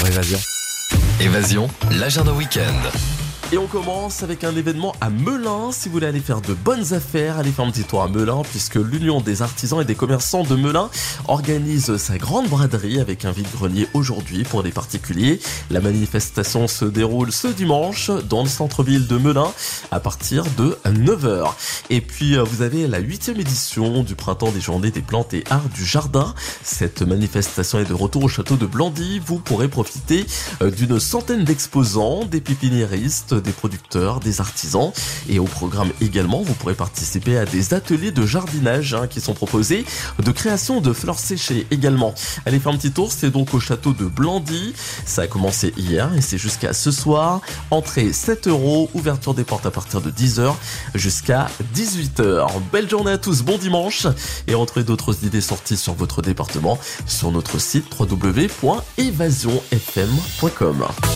Évasion. Évasion, l'agenda week-end. Et on commence avec un événement à Melun. Si vous voulez aller faire de bonnes affaires, allez faire un petit tour à Melun, puisque l'Union des artisans et des commerçants de Melun organise sa grande braderie avec un vide-grenier aujourd'hui pour les particuliers. La manifestation se déroule ce dimanche dans le centre-ville de Melun à partir de 9h. Et puis vous avez la 8e édition du printemps des journées des plantes et arts du jardin. Cette manifestation est de retour au château de Blandy. Vous pourrez profiter d'une centaine d'exposants, des pépiniéristes, des producteurs, des artisans. Et au programme également, vous pourrez participer à des ateliers de jardinage qui sont proposés, de création de fleurs séchées également. Allez faire un petit tour, c'est donc au château de Blandy. Ça a commencé hier et c'est jusqu'à ce soir. Entrée 7€, ouverture des portes à partir de 10h jusqu'à 18h. Belle journée à tous, bon dimanche et retrouvez d'autres idées sorties sur votre département sur notre site www.evasionfm.com.